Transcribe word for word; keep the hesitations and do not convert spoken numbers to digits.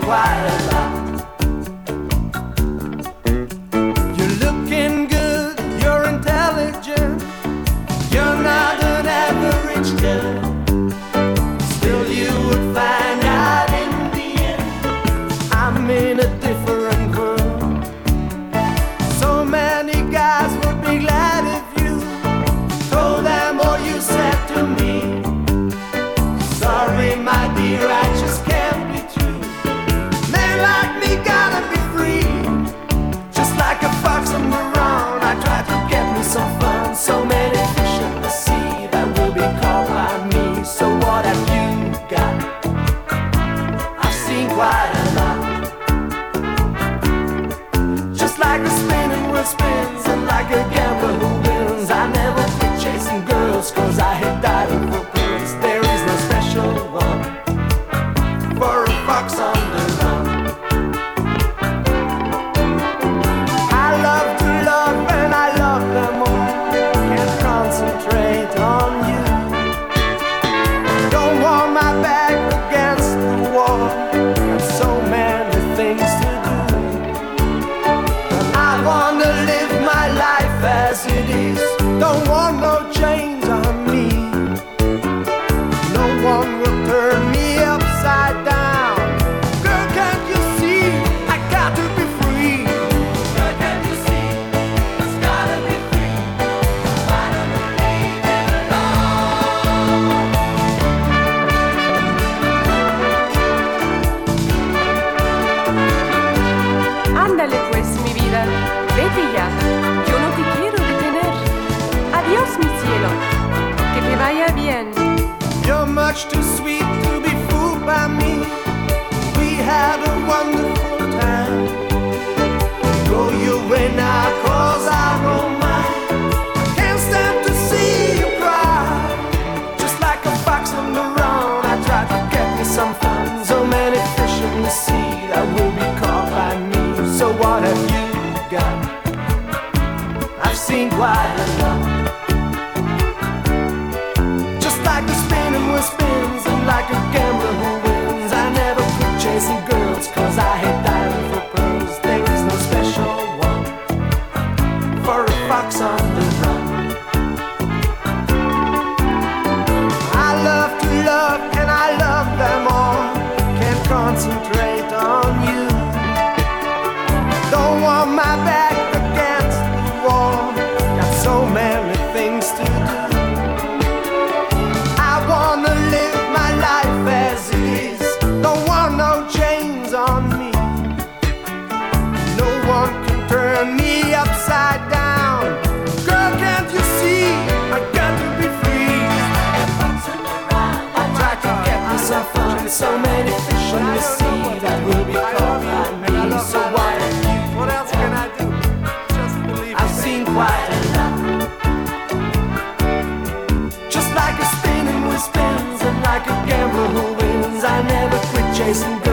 quite a lot. You're looking good, you're intelligent, you're not an average girl. Still you would find out in the end I'm in a different world. So many guys would be glad if you told them all you said to me. Sorry my dear, I just can't be true. Men like me gotta be free. Just like a fox on the run, I try to get me some fun. So many fish in the sea that will be caught by me. So what have you got? I've seen quite a lot. Just like a spinning wheel spins, and like a gambler who wins, I never quit chasing girls, cause I hate diving for pearls. There is no special one for a fox on the run. I love to love and I love them all. Can't concentrate on you. Don't want my back against the wall. Got so many things to do. I wanna live my life as it is. Don't want no chains on me. No one will turn me upside down. Girl, can't you see? I got to be free. Girl, can't you see? It's gotta be free. I don't believe in love. Ándale pues, mi vida, vete ya. Yo no te quiero detener. Adiós, mi cielo. Que te vaya bien. You're much too sweet to be fooled by me. We had a wonderful time. Go your way now, cause I don't mind. Can't stand to see you cry. Just like a fox on the run, I try to get me some fun. So many fish in the sea that will be caught by me. So what have you got? I've seen quite a lot. Just like a spinning wheel spins, and like a gambler who wins, I never quit chasing girls, cause I hate diving for pearls. There is no special one for a fox on the run. I love to love and I love them all. Can't concentrate on you. Don't want my back against the wall. Got so many things to do. I wanna live my life as it is. Don't want no chains on me. No one can turn me upside down. Girl, can't you see? I got to be free. I try to get me some fun. So many fish in the sea that will be caught by me. So why don't you? What else can I do? Just believe I've me. seen quite a lot. Just like a spinning wheel spins, and like a gambler who wins, I never quit chasing.